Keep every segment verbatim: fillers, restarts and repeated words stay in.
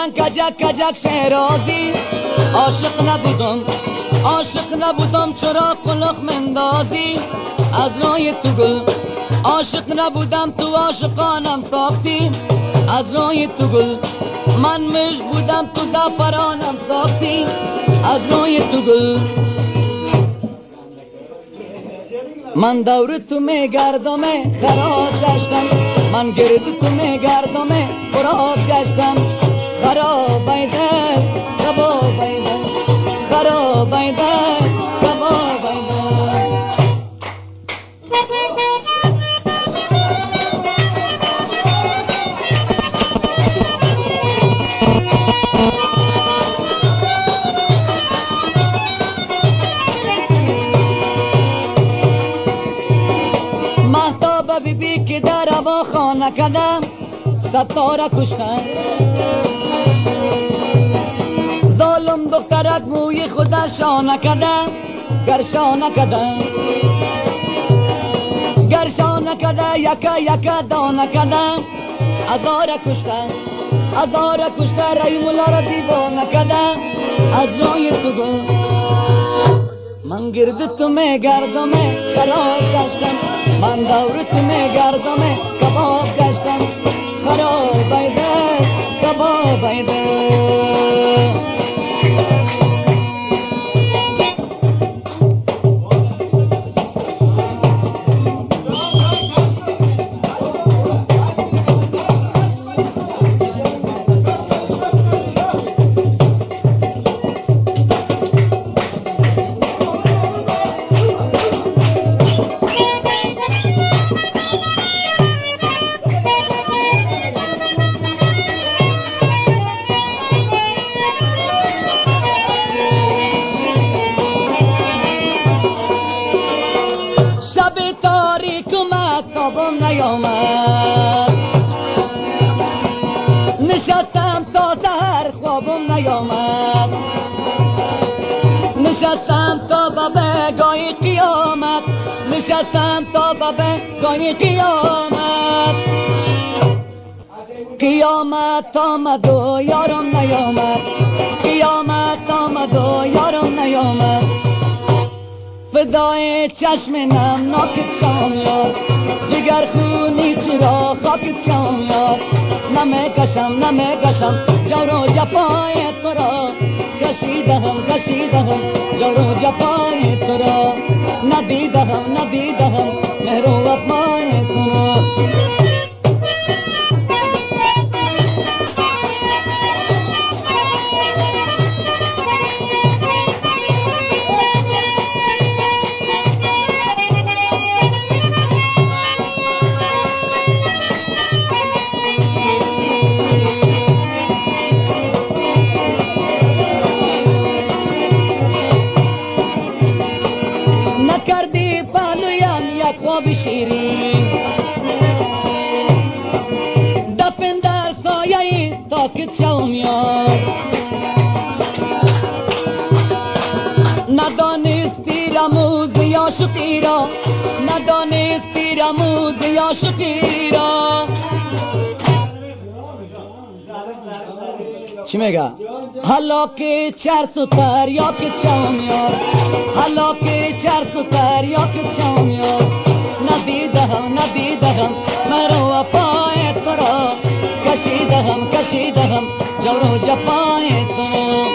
من کجک کجک شهرازی عاشق نبودم عاشق نبودم چرا قلق مندازی از روی تو گل عاشق نبودم تو عاشقانم ساختی از روی تو گل من مشک بودم تو زعفرانم ساختی از روی تو گل من دور تو میگردم خراب گشتم من گرد تو میگردم خراب گشتم خراب ایده کباب ایده خراب ایده کباب ایده مهتاب بی بی که در هوا خانه کدم ستاره کشتن ظالم دخترک موی خودشانه کدم گرشانه کدم گرشانه کده یکا یکا دانه کدم ازاره کشتن ازاره کشتن رای مولا را دیوانه کدم از روی تو گل من گرد تو میگردم خراب گشتم من دور تو میگردم کباب گشتم خراب ایده کباب ایده خوابم نیامد نشستم تا سحر خوابم نیامد نشستم تا به بگاه قیامت نشستم تا به بگاه قیامت قیامت آمد و یارم نیامد قیامت آمد و یارم نیامد فدای چشم نم ناکت شام یار جگر خونی چرا خاکت شام یار نمیکشم نمیکشم جور و جفای تو را کشیدهم کشیدهم جور و جفای تو را ندیدهم ندیدهم مهر و وفای تو را کردی پالویم یک خواب شیرین دفن در سایه تاکت شوم یار ندانستی رموز یا شقی را ندانستی رموز یا شقی را چی میگه؟ حالا که چرس و تریاک شوم یار حالا که چرس و تریاک شوم یار ندیدهم ندیدهم مرا وفای تو را کشیدهم کشیدهم جور و جفای تو را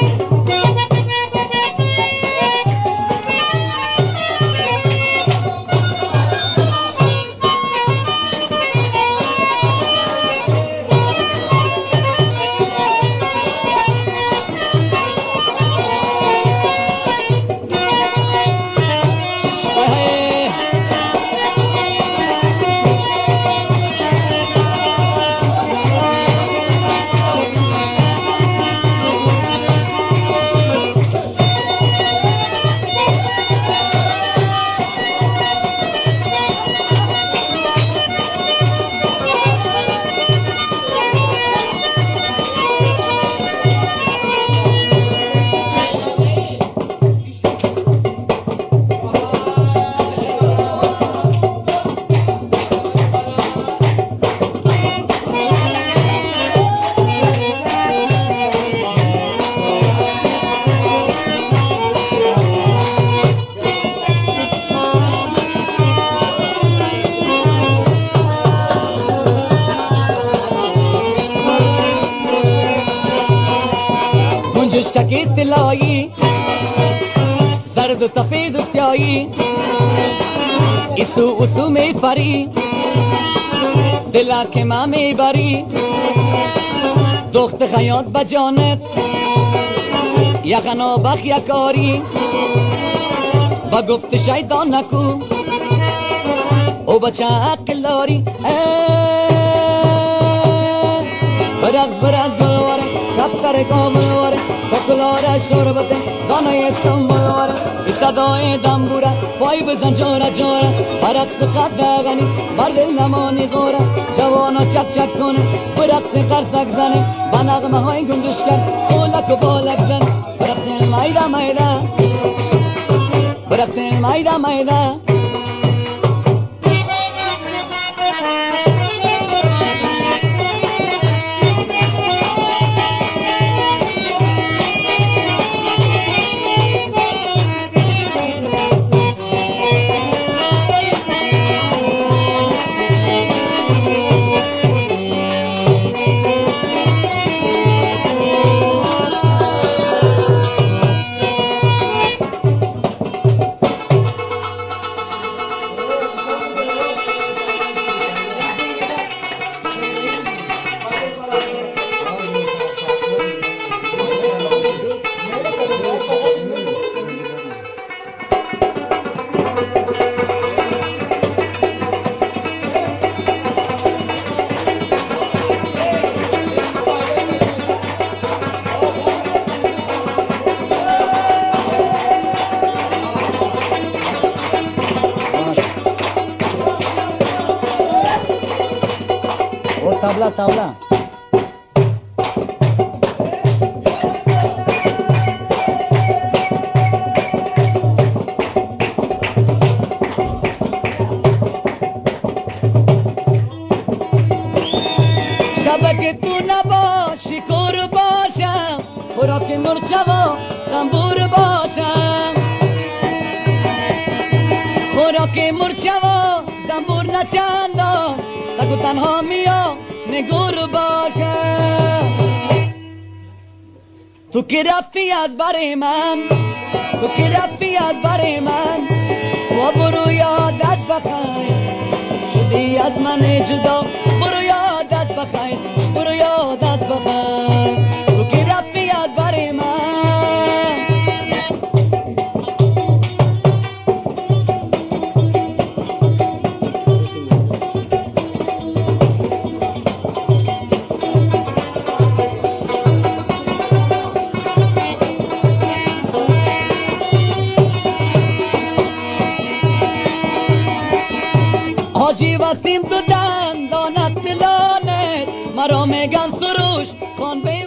رنگی طلایی، زرد و سفید و سیایی، ایسو اوسو میپری، دلا که ما میبری، دخت خیاط بجانت یخنا بخ یکاری، با گفت شیطان نکو او بچه عقل داری. برقص برقص گلواره کفتر کاملواره ککلاره شربته دانه سنبلواره بی صدای دنبوره پای بزن جوره جوره برقص قد غنی بر دل نمانی غوره جوانا چک چک کنه برقص قرصک زنه با نغمه های گنجش کرد قولک و بالک زنه برقص مایده مایده برقص مایده مایده. Tabla, tabla. شبکه تو نباشی کور باشم خوراک مرچه و زنبور باشم خوراک مرچه و زنبور نچندان تگو تنها میا نگور باشم تو که رفتی از بر من تو که رفتی از بر من و برو یادت بخیر شدی از من جدا برو یادت بخیر برو یادت بخیر تو که رفتی از بر من. حاجی وسیم تو دندانت دلانست مرا میگن سروش خان به